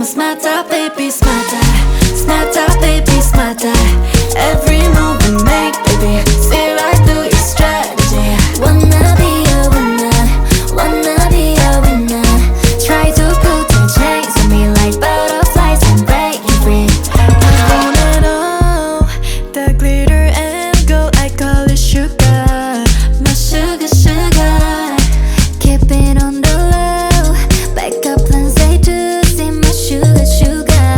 smarter, baby, smarter. Smarter, baby, smarter. Every move we make, baby, see right through your strategy. Wanna be a winner, wanna be a winner. Try to put your chains on me like butterflies and break you free. I want it all, the glitter and gold, I call it sugar. My sugar, sugar, keep it on the low. Backup plans they do, see my sugar, sugar.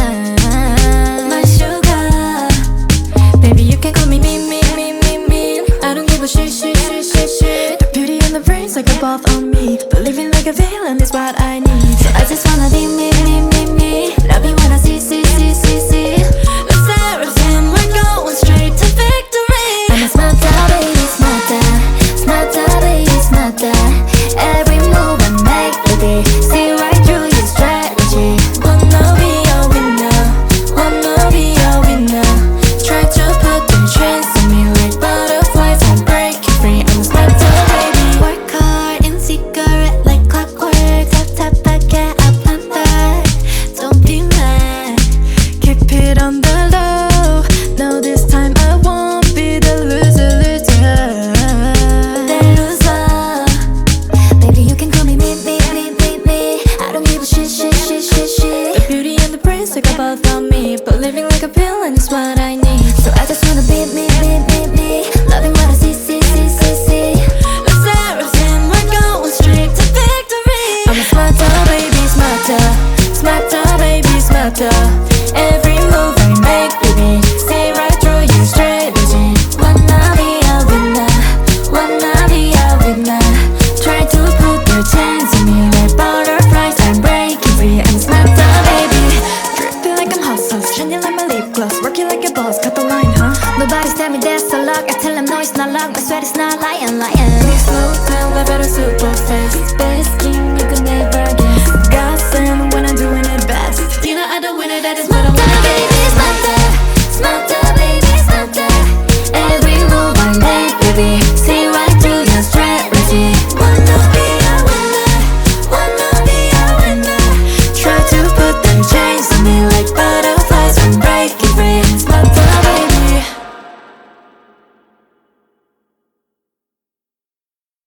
My sugar, baby you can call me me, me, me, me, me. I don't give a shit, shit, shit, shit, shit. The beauty and the brains like a both on me. Believing like a villain is what I need. So I just wanna be me, me, me, me. Love you when I see, see, see, see, see. With seraphim, we're going straight to victory. I'm a smarter, baby, smarter. Smarter, baby, smarter. Every move I make, baby, see right through your strategy. Wanna be a winner, wanna be a winner. Try to put them chains on me like butterflies and break you free. I'm a smarter, baby. Work hard, insecure like clockwork. Tap, tap, back, get up and back. Don't be mad, keep it on the low. No, this time I won't be the loser, loser. The loser. Baby, you can call me me, me, me, me, me. I don't give a shit, shit, shit, shit, shit. The beauty and the brains like a both on me. But living like a villain is what I need. So I just wanna be me, me, me, me. Loving what I see, see, see, see, see. With seraphim, we're going straight to victory. I'm a smarter, baby, smarter. Smarter, baby, smarter. Every move I make, baby, see right through your strategy. Wanna be a winner, wanna be a winner. Try to put your chains on me like butterflies and break you free. I'm a smarter, baby. Dripping like I'm hot sauce, shining like my lip gloss. Working like a boss, cut the line, huh? Nobody's tell me that's a lock. I tell them no, it's not luck. My sweat is not lying, lying. Slow down, I better super fast. Best king you could never guess. Gossip when I'm doing it best. You know I don't win it, that is